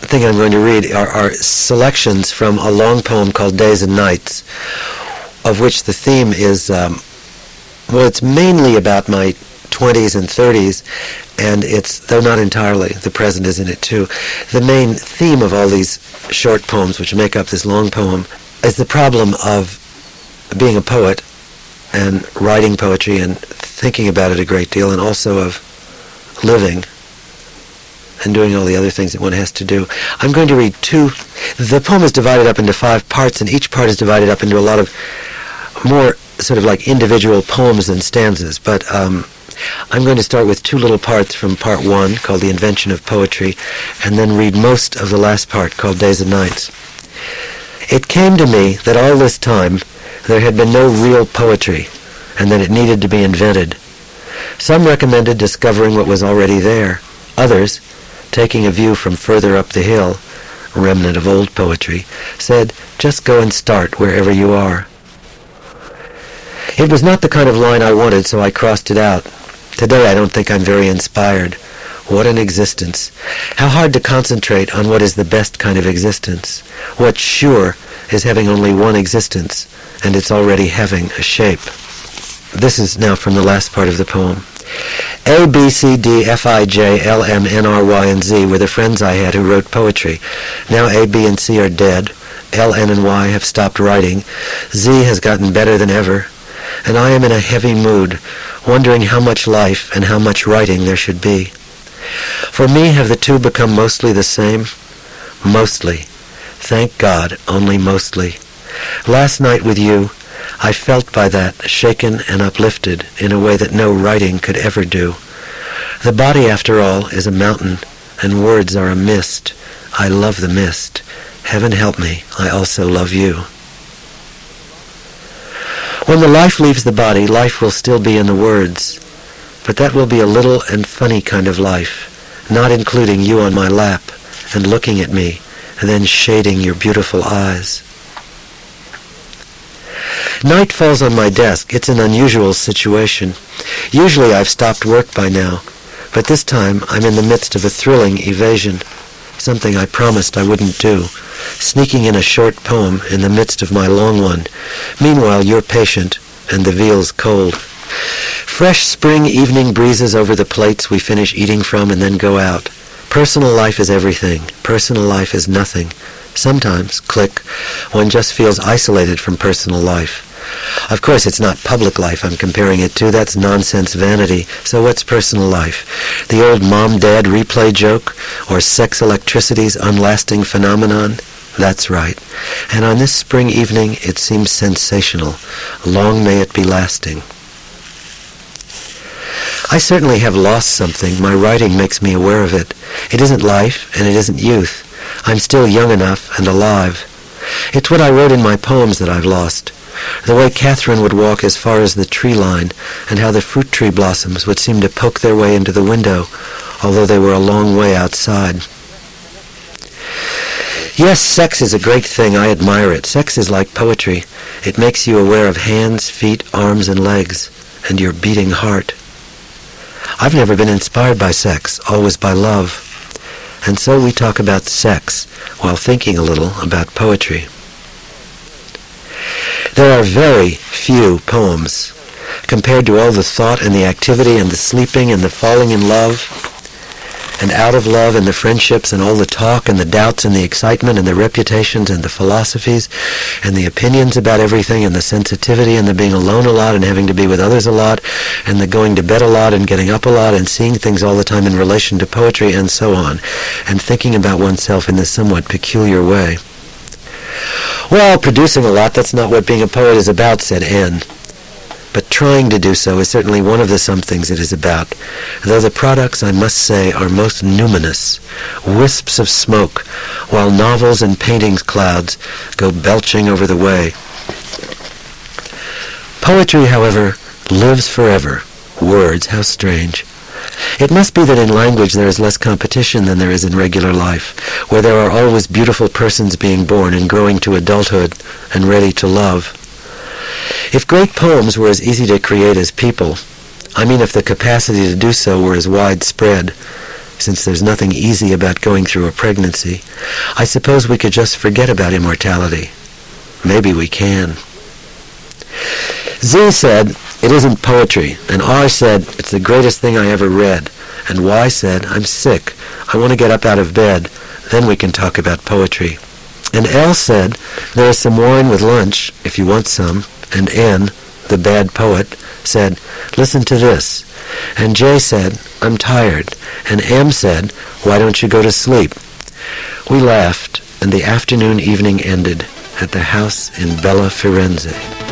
thing I'm going to read are selections from a long poem called Days and Nights, of which the theme is, it's mainly about my 20s and 30s, and though not entirely, the present is in it too. The main theme of all these short poems, which make up this long poem, is the problem of being a poet and writing poetry and thinking about it a great deal, and also of living and doing all the other things that one has to do. I'm going to read two. The poem is divided up into 5 parts, and each part is divided up into a lot of more sort of like individual poems and stanzas, but I'm going to start with 2 little parts from part 1, called The Invention of Poetry, and then read most of the last part, called Days and Nights. It came to me that all this time there had been no real poetry, and that it needed to be invented. Some recommended discovering what was already there. Others, taking a view from further up the hill, remnant of old poetry, said, just go and start wherever you are. It was not the kind of line I wanted, so I crossed it out. Today I don't think I'm very inspired. What an existence. How hard to concentrate on what is the best kind of existence. What's sure is having only one existence, and it's already having a shape. This is now from the last part of the poem. A, B, C, D, F, I, J, L, M, N, R, Y, and Z were the friends I had who wrote poetry. Now A, B, and C are dead. L, N, and Y have stopped writing. Z has gotten better than ever. And I am in a heavy mood, wondering how much life and how much writing there should be. For me, have the two become mostly the same? Mostly. Thank God, only mostly. Last night with you, I felt by that shaken and uplifted in a way that no writing could ever do. The body, after all, is a mountain, and words are a mist. I love the mist. Heaven help me, I also love you. When the life leaves the body, life will still be in the words, but that will be a little and funny kind of life, not including you on my lap and looking at me and then shading your beautiful eyes. Night falls on my desk. It's an unusual situation. Usually I've stopped work by now, but this time I'm in the midst of a thrilling evasion, something I promised I wouldn't do, sneaking in a short poem in the midst of my long one. Meanwhile, you're patient, and the veal's cold. Fresh spring evening breezes over the plates we finish eating from and then go out. Personal life is everything. Personal life is nothing. Sometimes, click, one just feels isolated from personal life. Of course, it's not public life I'm comparing it to. That's nonsense vanity. So what's personal life? The old mom-dad replay joke? Or sex electricity's unlasting phenomenon? That's right. And on this spring evening, it seems sensational. Long may it be lasting. I certainly have lost something. My writing makes me aware of it. It isn't life, and it isn't youth. I'm still young enough and alive. It's what I wrote in my poems that I've lost. The way Catherine would walk as far as the tree line, and how the fruit tree blossoms would seem to poke their way into the window, although they were a long way outside. Yes, sex is a great thing. I admire it. Sex is like poetry. It makes you aware of hands, feet, arms, and legs, and your beating heart. I've never been inspired by sex, always by love. And so we talk about sex while thinking a little about poetry. There are very few poems compared to all the thought and the activity and the sleeping and the falling in love and out of love and the friendships and all the talk and the doubts and the excitement and the reputations and the philosophies and the opinions about everything and the sensitivity and the being alone a lot and having to be with others a lot and the going to bed a lot and getting up a lot and seeing things all the time in relation to poetry and so on, and thinking about oneself in this somewhat peculiar way. Well, producing a lot, that's not what being a poet is about, said Anne. But trying to do so is certainly one of the somethings it is about, though the products, I must say, are most numinous, wisps of smoke, while novels and paintings clouds go belching over the way. Poetry, however, lives forever. Words, how strange. It must be that in language there is less competition than there is in regular life, where there are always beautiful persons being born and growing to adulthood and ready to love. If great poems were as easy to create as people, I mean if the capacity to do so were as widespread, since there's nothing easy about going through a pregnancy, I suppose we could just forget about immortality. Maybe we can. Z said, it isn't poetry, and R said, it's the greatest thing I ever read, and Y said, I'm sick, I want to get up out of bed, then we can talk about poetry. And L said, there is some wine with lunch, if you want some, and N, the bad poet, said, listen to this. And J said, I'm tired, and M said, why don't you go to sleep? We laughed, and the afternoon evening ended at the house in Bella Firenze.